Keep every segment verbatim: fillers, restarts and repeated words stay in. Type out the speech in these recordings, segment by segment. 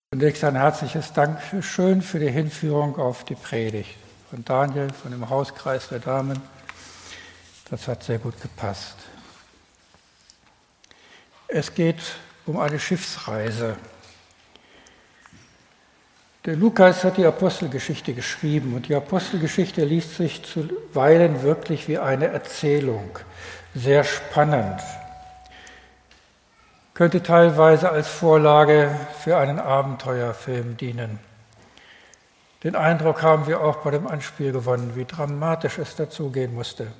Zunächst ein herzliches Dankeschön für die Hinführung auf die Predigt von Daniel, von dem Hauskreis der Damen. Das hat sehr gut gepasst. Es geht um eine Schiffsreise. Der Lukas hat die Apostelgeschichte geschrieben und die Apostelgeschichte liest sich zuweilen wirklich wie eine Erzählung, sehr spannend. Könnte teilweise als Vorlage für einen Abenteuerfilm dienen. Den Eindruck haben wir auch bei dem Anspiel gewonnen, wie dramatisch es dazugehen musste.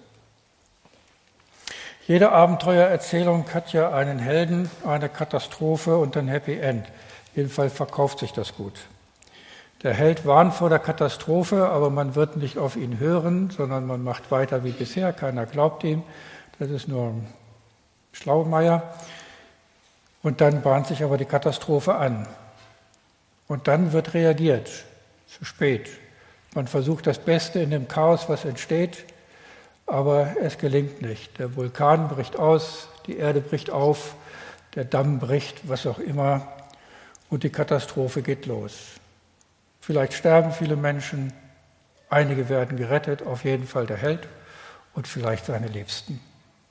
Jede Abenteuererzählung hat ja einen Helden, eine Katastrophe und ein Happy End. Jedenfalls verkauft sich das gut. Der Held warnt vor der Katastrophe, aber man wird nicht auf ihn hören, sondern man macht weiter wie bisher. Keiner glaubt ihm. Das ist nur ein Schlaumeier. Und dann bahnt sich aber die Katastrophe an. Und dann wird reagiert. Zu spät. Man versucht das Beste in dem Chaos, was entsteht, aber es gelingt nicht. Der Vulkan bricht aus, die Erde bricht auf, der Damm bricht, was auch immer, und die Katastrophe geht los. Vielleicht sterben viele Menschen, einige werden gerettet, auf jeden Fall der Held und vielleicht seine Liebsten.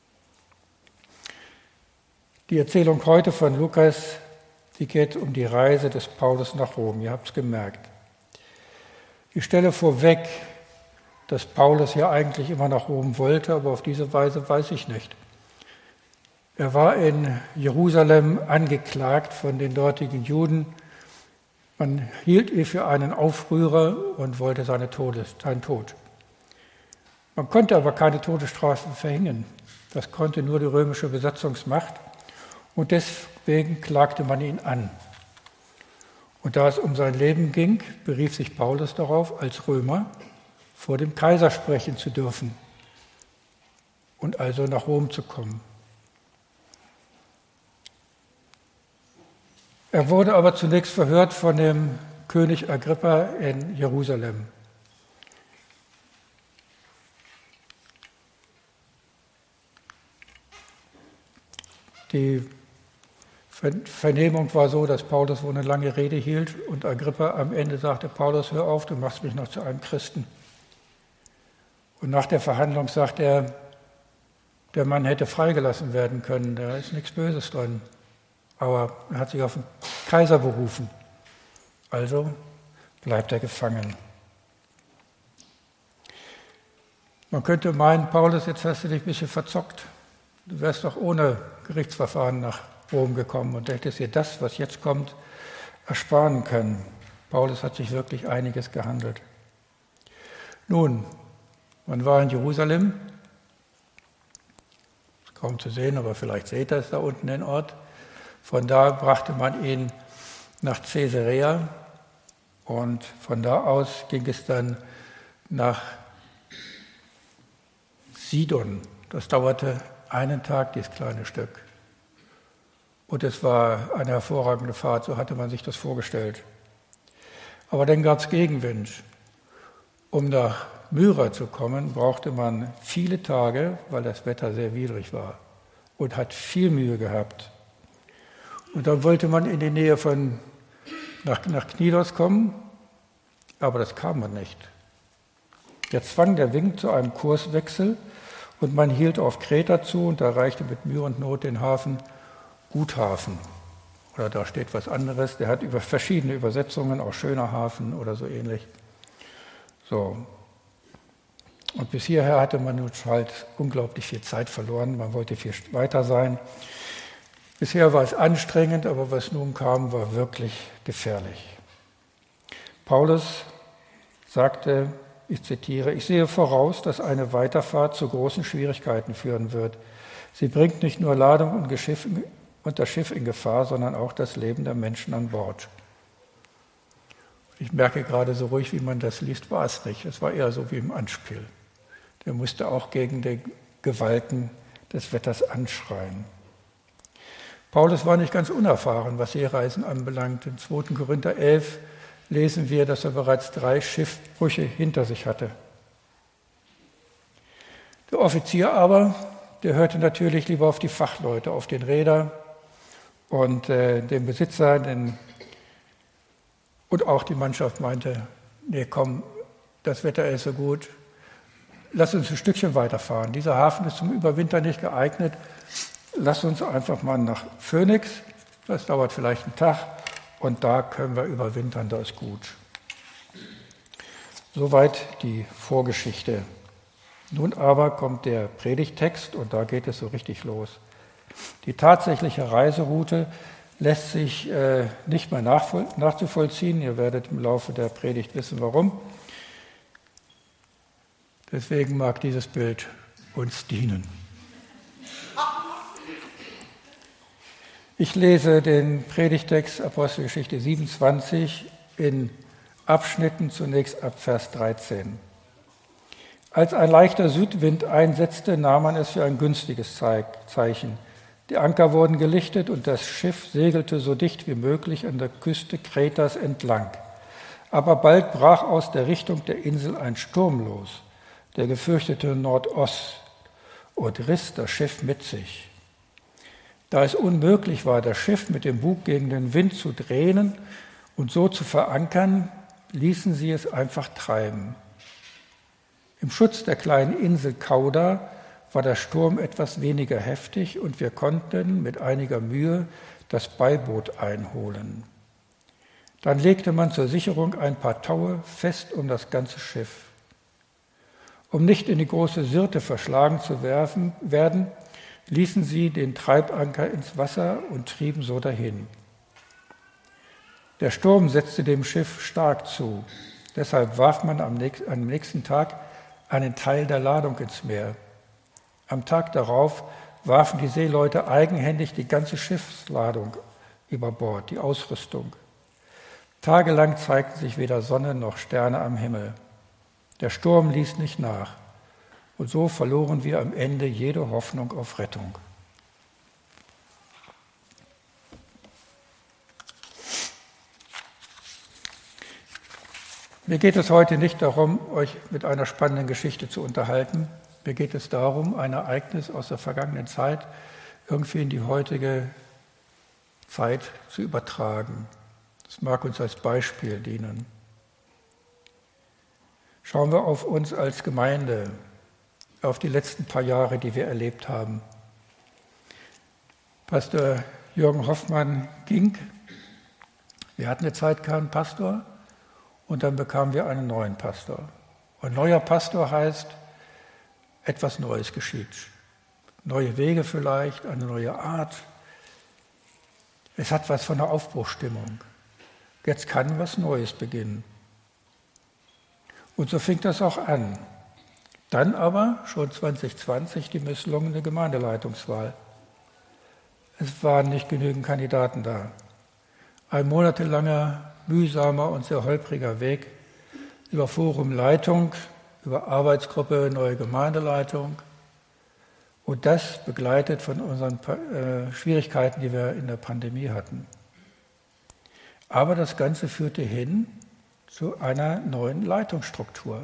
Die Erzählung heute von Lukas, die geht um die Reise des Paulus nach Rom. Ihr habt es gemerkt. Ich stelle vorweg, dass Paulus ja eigentlich immer nach Rom wollte, aber auf diese Weise weiß ich nicht. Er war in Jerusalem angeklagt von den dortigen Juden. Man hielt ihn für einen Aufrührer und wollte seine Todes, seinen Tod. Man konnte aber keine Todesstrafe verhängen. Das konnte nur die römische Besatzungsmacht. Und deswegen klagte man ihn an. Und da es um sein Leben ging, berief sich Paulus darauf, als Römer vor dem Kaiser sprechen zu dürfen und also nach Rom zu kommen. Er wurde aber zunächst verhört von dem König Agrippa in Jerusalem. Die Vernehmung war so, dass Paulus wohl eine lange Rede hielt und Agrippa am Ende sagte, Paulus, hör auf, du machst mich noch zu einem Christen. Und nach der Verhandlung sagt er, der Mann hätte freigelassen werden können, da ist nichts Böses drin. Aber er hat sich auf den Kaiser berufen. Also bleibt er gefangen. Man könnte meinen, Paulus, jetzt hast du dich ein bisschen verzockt. Du wärst doch ohne Gerichtsverfahren nach Rom gekommen und hättest dir das, was jetzt kommt, ersparen können. Paulus hat sich wirklich einiges gehandelt. Nun, man war in Jerusalem, ist kaum zu sehen, aber vielleicht seht ihr es da unten den Ort. Von da brachte man ihn nach Caesarea und von da aus ging es dann nach Sidon. Das dauerte einen Tag, dieses kleine Stück. Und es war eine hervorragende Fahrt, so hatte man sich das vorgestellt. Aber dann gab es Gegenwind. Um nach Myra zu kommen, brauchte man viele Tage, weil das Wetter sehr widrig war und hat viel Mühe gehabt. Und dann wollte man in die Nähe von, nach, nach Knidos kommen, aber das kam man nicht. Jetzt zwang der Wind zu einem Kurswechsel und man hielt auf Kreta zu und erreichte mit Mühe und Not den Hafen Guthafen. Oder da steht was anderes. Der hat über verschiedene Übersetzungen, auch schöner Hafen oder so ähnlich. So. Und bis hierher hatte man nun halt unglaublich viel Zeit verloren. Man wollte viel weiter sein. Bisher war es anstrengend, aber was nun kam, war wirklich gefährlich. Paulus sagte, ich zitiere, ich sehe voraus, dass eine Weiterfahrt zu großen Schwierigkeiten führen wird. Sie bringt nicht nur Ladung und Geschiff und das Schiff in Gefahr, sondern auch das Leben der Menschen an Bord. Ich merke gerade, so ruhig wie man das liest, war es nicht. Es war eher so wie im Anspiel. Der musste auch gegen die Gewalten des Wetters anschreien. Paulus war nicht ganz unerfahren, was Seereisen anbelangt. Im zweiten Korinther elf lesen wir, dass er bereits drei Schiffbrüche hinter sich hatte. Der Offizier aber, der hörte natürlich lieber auf die Fachleute, auf den Reeder und äh, den Besitzer, den Und auch die Mannschaft meinte, nee, komm, das Wetter ist so gut, lass uns ein Stückchen weiterfahren. Dieser Hafen ist zum Überwintern nicht geeignet, lass uns einfach mal nach Phoenix, das dauert vielleicht einen Tag, und da können wir überwintern, da ist gut. Soweit die Vorgeschichte. Nun aber kommt der Predigttext und da geht es so richtig los. Die tatsächliche Reiseroute lässt sich äh, nicht mehr nachvoll- nachzuvollziehen. Ihr werdet im Laufe der Predigt wissen, warum. Deswegen mag dieses Bild uns dienen. Ich lese den Predigtext Apostelgeschichte siebenundzwanzig in Abschnitten, zunächst ab Vers dreizehn. Als ein leichter Südwind einsetzte, nahm man es für ein günstiges Zeichen. Die Anker wurden gelichtet und das Schiff segelte so dicht wie möglich an der Küste Kretas entlang. Aber bald brach aus der Richtung der Insel ein Sturm los, der gefürchtete Nordost, und riss das Schiff mit sich. Da es unmöglich war, das Schiff mit dem Bug gegen den Wind zu drehen und so zu verankern, ließen sie es einfach treiben. Im Schutz der kleinen Insel Cauda war der Sturm etwas weniger heftig und wir konnten mit einiger Mühe das Beiboot einholen. Dann legte man zur Sicherung ein paar Taue fest um das ganze Schiff. Um nicht in die große Sirte verschlagen zu werfen, werden, ließen sie den Treibanker ins Wasser und trieben so dahin. Der Sturm setzte dem Schiff stark zu. Deshalb warf man am nächsten Tag einen Teil der Ladung ins Meer. Am Tag darauf warfen die Seeleute eigenhändig die ganze Schiffsladung über Bord, die Ausrüstung. Tagelang zeigten sich weder Sonne noch Sterne am Himmel. Der Sturm ließ nicht nach. Und so verloren wir am Ende jede Hoffnung auf Rettung. Mir geht es heute nicht darum, euch mit einer spannenden Geschichte zu unterhalten. Mir geht es darum, ein Ereignis aus der vergangenen Zeit irgendwie in die heutige Zeit zu übertragen. Das mag uns als Beispiel dienen. Schauen wir auf uns als Gemeinde, auf die letzten paar Jahre, die wir erlebt haben. Pastor Jürgen Hoffmann ging. Wir hatten eine Zeit keinen Pastor. Und dann bekamen wir einen neuen Pastor. Und neuer Pastor heißt, etwas Neues geschieht. Neue Wege vielleicht, eine neue Art. Es hat was von einer Aufbruchsstimmung. Jetzt kann was Neues beginnen. Und so fing das auch an. Dann aber, schon zwanzig zwanzig, die misslungene Gemeindeleitungswahl. Es waren nicht genügend Kandidaten da. Ein monatelanger, mühsamer und sehr holpriger Weg über Forumleitung, über Arbeitsgruppe, neue Gemeindeleitung und das begleitet von unseren äh, Schwierigkeiten, die wir in der Pandemie hatten. Aber das Ganze führte hin zu einer neuen Leitungsstruktur.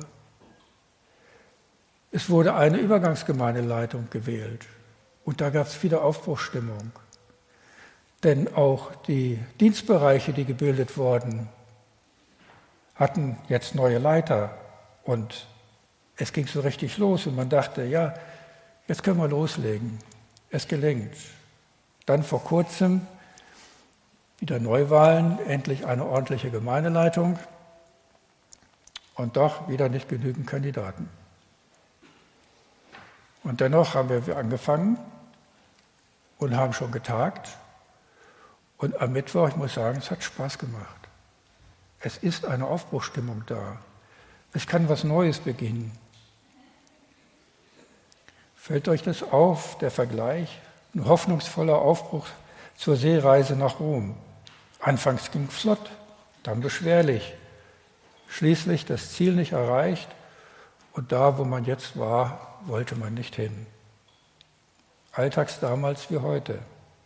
Es wurde eine Übergangsgemeindeleitung gewählt und da gab es wieder Aufbruchsstimmung. Denn auch die Dienstbereiche, die gebildet wurden, hatten jetzt neue Leiter und es ging so richtig los und man dachte, ja, jetzt können wir loslegen. Es gelingt. Dann vor kurzem wieder Neuwahlen, endlich eine ordentliche Gemeindeleitung und doch wieder nicht genügend Kandidaten. Und dennoch haben wir angefangen und haben schon getagt. Und am Mittwoch, ich muss sagen, es hat Spaß gemacht. Es ist eine Aufbruchsstimmung da. Es kann was Neues beginnen. Fällt euch das auf, der Vergleich? Ein hoffnungsvoller Aufbruch zur Seereise nach Rom. Anfangs ging es flott, dann beschwerlich. Schließlich das Ziel nicht erreicht und da, wo man jetzt war, wollte man nicht hin. Alltags damals wie heute.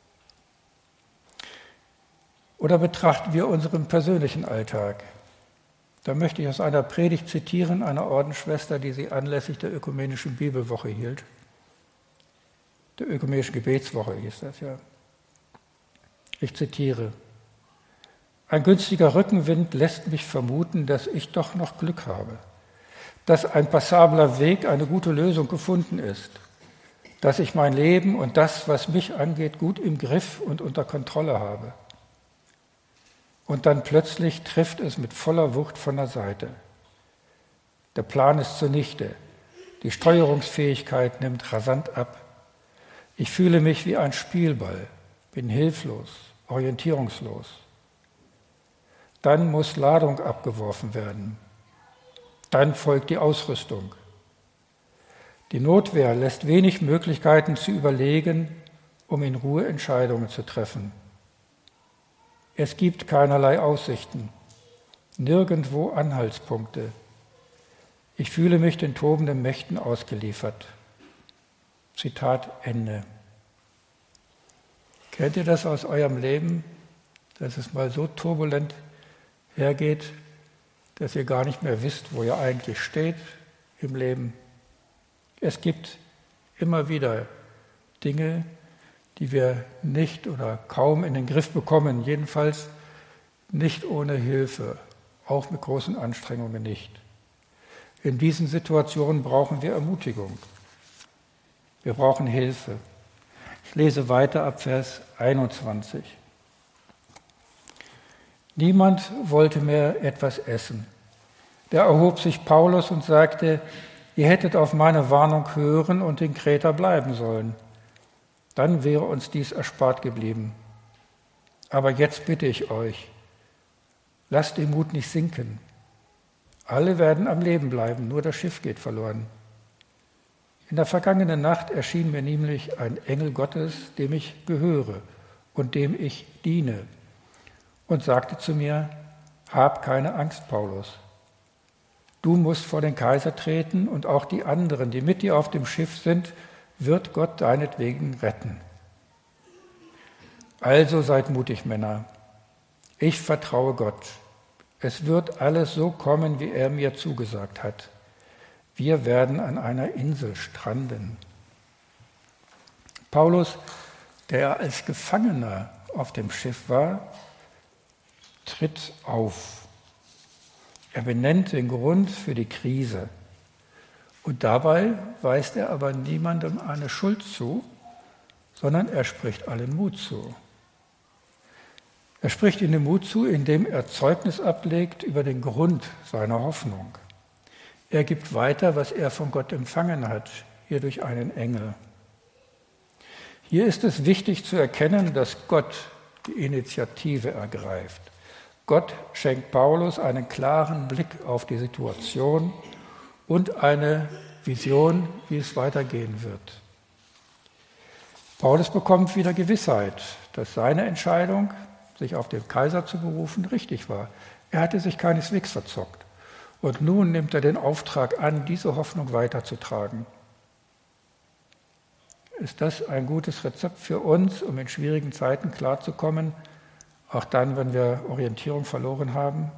Oder betrachten wir unseren persönlichen Alltag. Da möchte ich aus einer Predigt zitieren, einer Ordensschwester, die sie anlässlich der ökumenischen Bibelwoche hielt. Der ökumenischen Gebetswoche hieß das, ja. Ich zitiere. Ein günstiger Rückenwind lässt mich vermuten, dass ich doch noch Glück habe, dass ein passabler Weg, eine gute Lösung gefunden ist, dass ich mein Leben und das, was mich angeht, gut im Griff und unter Kontrolle habe. Und dann plötzlich trifft es mit voller Wucht von der Seite. Der Plan ist zunichte. Die Steuerungsfähigkeit nimmt rasant ab. Ich fühle mich wie ein Spielball, bin hilflos, orientierungslos. Dann muss Ladung abgeworfen werden. Dann folgt die Ausrüstung. Die Notwehr lässt wenig Möglichkeiten zu überlegen, um in Ruhe Entscheidungen zu treffen. Es gibt keinerlei Aussichten, nirgendwo Anhaltspunkte. Ich fühle mich den tobenden Mächten ausgeliefert. Zitat Ende. Kennt ihr das aus eurem Leben, dass es mal so turbulent hergeht, dass ihr gar nicht mehr wisst, wo ihr eigentlich steht im Leben? Es gibt immer wieder Dinge, die wir nicht oder kaum in den Griff bekommen, jedenfalls nicht ohne Hilfe, auch mit großen Anstrengungen nicht. In diesen Situationen brauchen wir Ermutigung. Wir brauchen Hilfe. Ich lese weiter ab Vers einundzwanzig. Niemand wollte mehr etwas essen. Da erhob sich Paulus und sagte, ihr hättet auf meine Warnung hören und in Kreta bleiben sollen. Dann wäre uns dies erspart geblieben. Aber jetzt bitte ich euch, lasst den Mut nicht sinken. Alle werden am Leben bleiben, nur das Schiff geht verloren. In der vergangenen Nacht erschien mir nämlich ein Engel Gottes, dem ich gehöre und dem ich diene, und sagte zu mir, hab keine Angst, Paulus. Du musst vor den Kaiser treten und auch die anderen, die mit dir auf dem Schiff sind, wird Gott deinetwegen retten. Also seid mutig, Männer. Ich vertraue Gott. Es wird alles so kommen, wie er mir zugesagt hat. Wir werden an einer Insel stranden. Paulus, der als Gefangener auf dem Schiff war, tritt auf. Er benennt den Grund für die Krise. Und dabei weist er aber niemandem eine Schuld zu, sondern er spricht allen Mut zu. Er spricht ihnen Mut zu, indem er Zeugnis ablegt über den Grund seiner Hoffnung. Er gibt weiter, was er von Gott empfangen hat, hier durch einen Engel. Hier ist es wichtig zu erkennen, dass Gott die Initiative ergreift. Gott schenkt Paulus einen klaren Blick auf die Situation und eine Vision, wie es weitergehen wird. Paulus bekommt wieder Gewissheit, dass seine Entscheidung, sich auf den Kaiser zu berufen, richtig war. Er hatte sich keineswegs verzockt. Und nun nimmt er den Auftrag an, diese Hoffnung weiterzutragen. Ist das ein gutes Rezept für uns, um in schwierigen Zeiten klarzukommen, auch dann, wenn wir Orientierung verloren haben?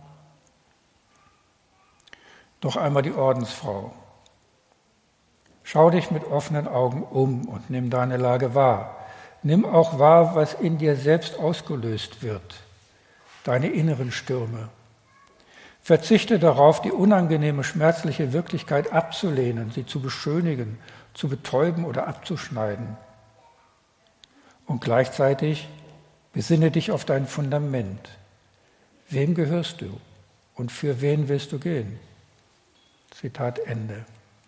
Noch einmal die Ordensfrau. Schau dich mit offenen Augen um und nimm deine Lage wahr. Nimm auch wahr, was in dir selbst ausgelöst wird, deine inneren Stürme. Verzichte darauf, die unangenehme, schmerzliche Wirklichkeit abzulehnen, sie zu beschönigen, zu betäuben oder abzuschneiden. Und gleichzeitig besinne dich auf dein Fundament. Wem gehörst du und für wen willst du gehen? Zitat Ende.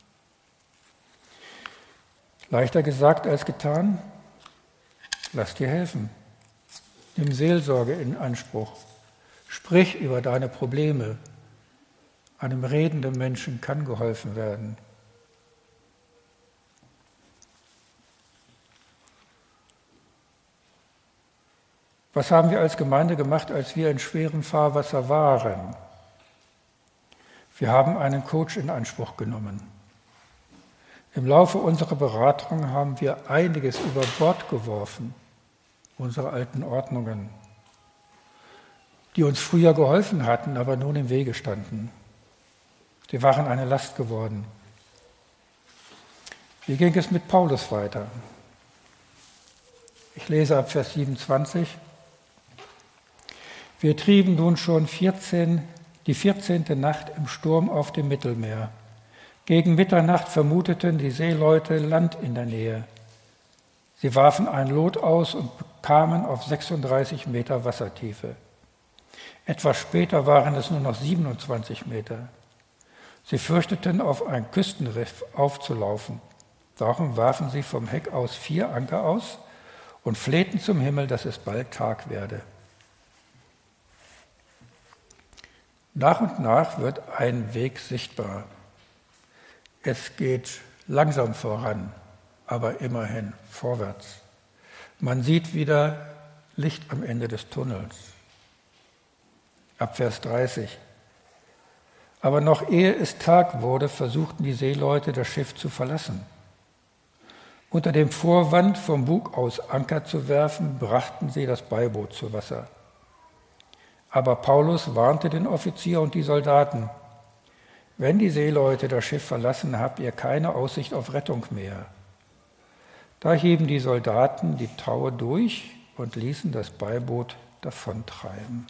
Leichter gesagt als getan? Lass dir helfen. Nimm Seelsorge in Anspruch. Sprich über deine Probleme. Einem redenden Menschen kann geholfen werden. Was haben wir als Gemeinde gemacht, als wir in schwerem Fahrwasser waren? Wir haben einen Coach in Anspruch genommen. Im Laufe unserer Beratung haben wir einiges über Bord geworfen, unsere alten Ordnungen, die uns früher geholfen hatten, aber nun im Wege standen. Sie waren eine Last geworden. Wie ging es mit Paulus weiter? Ich lese ab Vers siebenundzwanzig. Wir trieben nun schon vierzehn, die vierzehnte Nacht im Sturm auf dem Mittelmeer. Gegen Mitternacht vermuteten die Seeleute Land in der Nähe. Sie warfen ein Lot aus und kamen auf sechsunddreißig Meter Wassertiefe. Etwas später waren es nur noch siebenundzwanzig Meter. Sie fürchteten, auf ein Küstenriff aufzulaufen. Darum warfen sie vom Heck aus vier Anker aus und flehten zum Himmel, dass es bald Tag werde. Nach und nach wird ein Weg sichtbar. Es geht langsam voran, aber immerhin vorwärts. Man sieht wieder Licht am Ende des Tunnels. Ab Vers dreißig. Aber noch ehe es Tag wurde, versuchten die Seeleute, das Schiff zu verlassen. Unter dem Vorwand, vom Bug aus Anker zu werfen, brachten sie das Beiboot zu Wasser. Aber Paulus warnte den Offizier und die Soldaten: Wenn die Seeleute das Schiff verlassen, habt ihr keine Aussicht auf Rettung mehr. Da hieben die Soldaten die Taue durch und ließen das Beiboot davontreiben.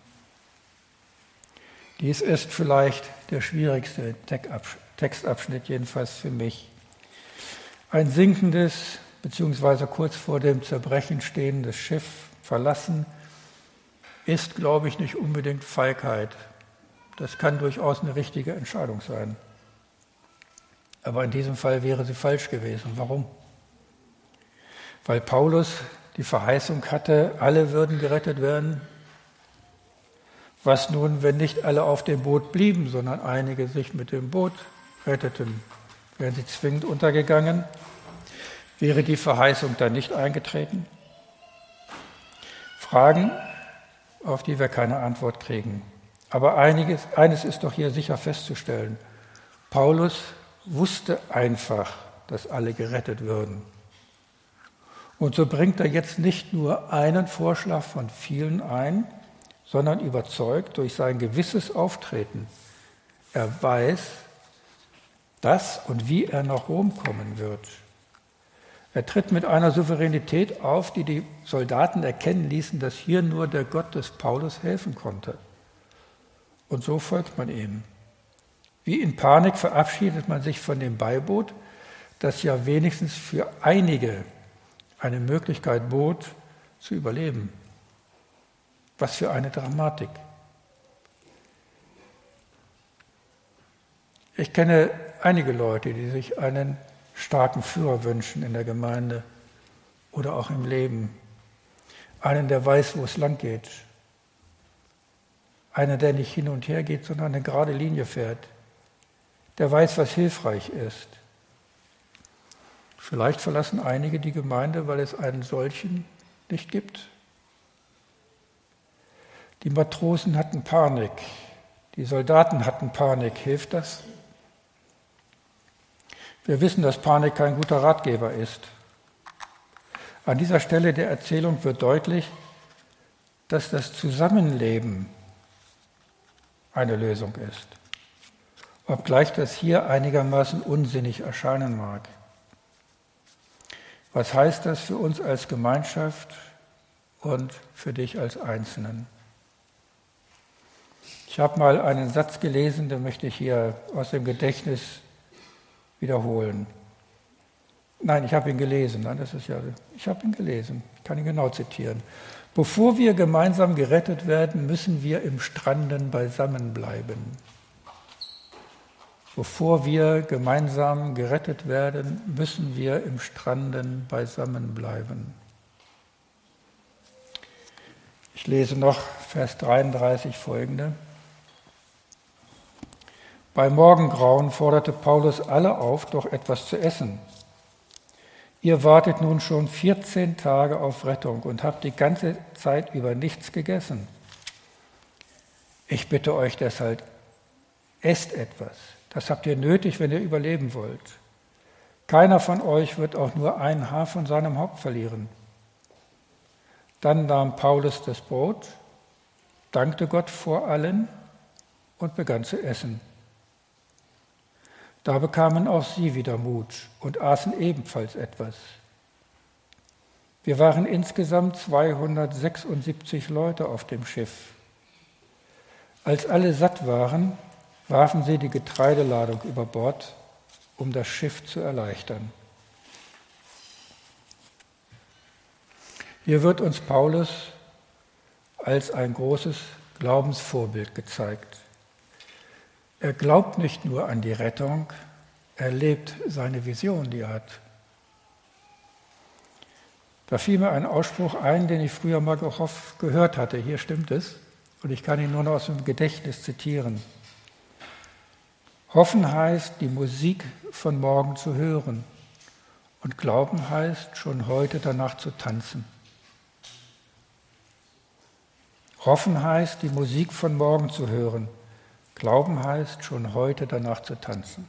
Dies ist vielleicht der schwierigste Textabschnitt, jedenfalls für mich. Ein sinkendes bzw. kurz vor dem Zerbrechen stehendes Schiff verlassen ist, glaube ich, nicht unbedingt Feigheit. Das kann durchaus eine richtige Entscheidung sein. Aber in diesem Fall wäre sie falsch gewesen. Warum? Weil Paulus die Verheißung hatte, alle würden gerettet werden. Was nun, wenn nicht alle auf dem Boot blieben, sondern einige sich mit dem Boot retteten? Wären sie zwingend untergegangen? Wäre die Verheißung dann nicht eingetreten? Fragen, auf die wir keine Antwort kriegen. Aber einiges, eines ist doch hier sicher festzustellen. Paulus wusste einfach, dass alle gerettet würden. Und so bringt er jetzt nicht nur einen Vorschlag von vielen ein, sondern überzeugt durch sein gewisses Auftreten. Er weiß, dass und wie er nach Rom kommen wird. Er tritt mit einer Souveränität auf, die die Soldaten erkennen ließen, dass hier nur der Gott des Paulus helfen konnte. Und so folgt man ihm. Wie in Panik verabschiedet man sich von dem Beiboot, das ja wenigstens für einige eine Möglichkeit bot, zu überleben. Was für eine Dramatik. Ich kenne einige Leute, die sich einen starken Führer wünschen in der Gemeinde oder auch im Leben. Einen, der weiß, wo es lang geht. Einer, der nicht hin und her geht, sondern eine gerade Linie fährt. Der weiß, was hilfreich ist. Vielleicht verlassen einige die Gemeinde, weil es einen solchen nicht gibt. Die Matrosen hatten Panik, die Soldaten hatten Panik. Hilft das? Wir wissen, dass Panik kein guter Ratgeber ist. An dieser Stelle der Erzählung wird deutlich, dass das Zusammenleben eine Lösung ist, obgleich das hier einigermaßen unsinnig erscheinen mag. Was heißt das für uns als Gemeinschaft und für dich als Einzelnen? Ich habe mal einen Satz gelesen, den möchte ich hier aus dem Gedächtnis wiederholen. Nein, ich habe ihn gelesen. Nein, das ist ja, ich habe ihn gelesen. Ich kann ihn genau zitieren. Bevor wir gemeinsam gerettet werden, müssen wir im Stranden beisammen bleiben. Bevor wir gemeinsam gerettet werden, müssen wir im Stranden beisammen bleiben. Ich lese noch Vers dreiunddreißig folgende. Bei Morgengrauen forderte Paulus alle auf, doch etwas zu essen. Ihr wartet nun schon vierzehn Tage auf Rettung und habt die ganze Zeit über nichts gegessen. Ich bitte euch deshalb, esst etwas. Das habt ihr nötig, wenn ihr überleben wollt. Keiner von euch wird auch nur ein Haar von seinem Haupt verlieren. Dann nahm Paulus das Brot, dankte Gott vor allen und begann zu essen. Da bekamen auch sie wieder Mut und aßen ebenfalls etwas. Wir waren insgesamt zweihundertsechsundsiebzig Leute auf dem Schiff. Als alle satt waren, warfen sie die Getreideladung über Bord, um das Schiff zu erleichtern. Hier wird uns Paulus als ein großes Glaubensvorbild gezeigt. Er glaubt nicht nur an die Rettung, er lebt seine Vision, die er hat. Da fiel mir ein Ausspruch ein, den ich früher mal gehört hatte. Hier stimmt es. Und ich kann ihn nur noch aus dem Gedächtnis zitieren. Hoffen heißt, die Musik von morgen zu hören. Und Glauben heißt, schon heute danach zu tanzen. Hoffen heißt, die Musik von morgen zu hören. Glauben heißt, schon heute danach zu tanzen.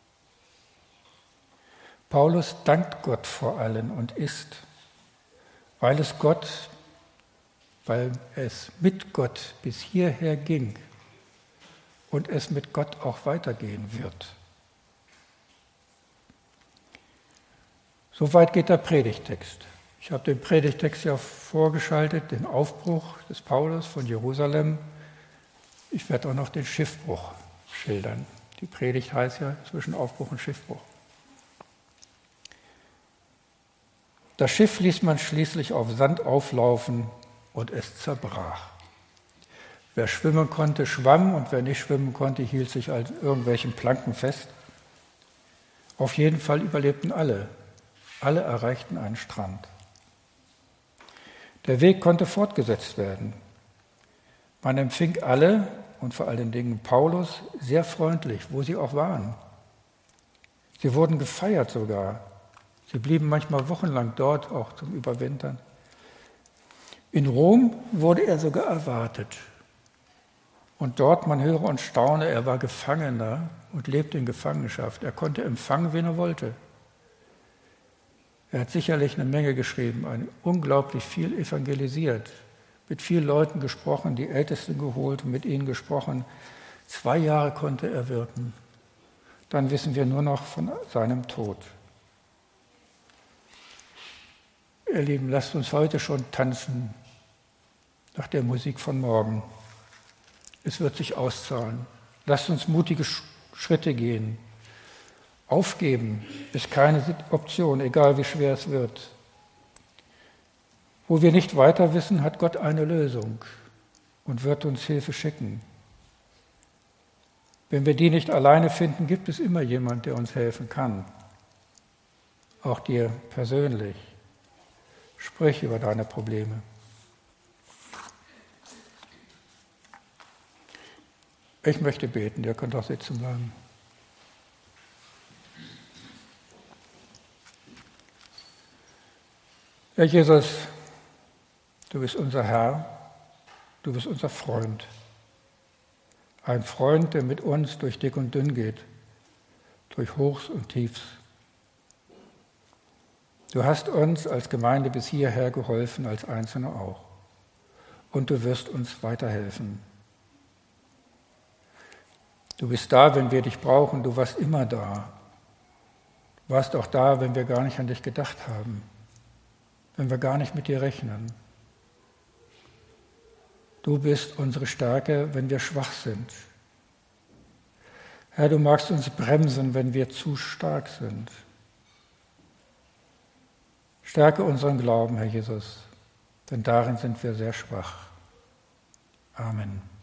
Paulus dankt Gott vor allen und ist, weil es Gott, weil es mit Gott bis hierher ging und es mit Gott auch weitergehen wird. Soweit geht der Predigtext. Ich habe den Predigtext ja vorgeschaltet, den Aufbruch des Paulus von Jerusalem. Ich werde auch noch den Schiffbruch schildern. Die Predigt heißt ja zwischen Aufbruch und Schiffbruch. Das Schiff ließ man schließlich auf Sand auflaufen und es zerbrach. Wer schwimmen konnte, schwamm, und wer nicht schwimmen konnte, hielt sich an irgendwelchen Planken fest. Auf jeden Fall überlebten alle. Alle erreichten einen Strand. Der Weg konnte fortgesetzt werden. Man empfing alle, und vor allen Dingen Paulus, sehr freundlich, wo sie auch waren. Sie wurden gefeiert sogar. Sie blieben manchmal wochenlang dort, auch zum Überwintern. In Rom wurde er sogar erwartet. Und dort, man höre und staune, er war Gefangener und lebte in Gefangenschaft. Er konnte empfangen, wen er wollte. Er hat sicherlich eine Menge geschrieben, ein, unglaublich viel evangelisiert, mit vielen Leuten gesprochen, die Ältesten geholt und mit ihnen gesprochen. Zwei Jahre konnte er wirken. Dann wissen wir nur noch von seinem Tod. Ihr Lieben, lasst uns heute schon tanzen nach der Musik von morgen. Es wird sich auszahlen. Lasst uns mutige Schritte gehen. Aufgeben ist keine Option, egal wie schwer es wird. Wo wir nicht weiter wissen, hat Gott eine Lösung und wird uns Hilfe schicken. Wenn wir die nicht alleine finden, gibt es immer jemand, der uns helfen kann. Auch dir persönlich. Sprich über deine Probleme. Ich möchte beten, ihr könnt auch sitzen bleiben. Herr Jesus, du bist unser Herr, du bist unser Freund. Ein Freund, der mit uns durch dick und dünn geht, durch Hochs und Tiefs. Du hast uns als Gemeinde bis hierher geholfen, als Einzelne auch. Und du wirst uns weiterhelfen. Du bist da, wenn wir dich brauchen. Du warst immer da. Du warst auch da, wenn wir gar nicht an dich gedacht haben. Wenn wir gar nicht mit dir rechnen. Du bist unsere Stärke, wenn wir schwach sind. Herr, du magst uns bremsen, wenn wir zu stark sind. Stärke unseren Glauben, Herr Jesus, denn darin sind wir sehr schwach. Amen.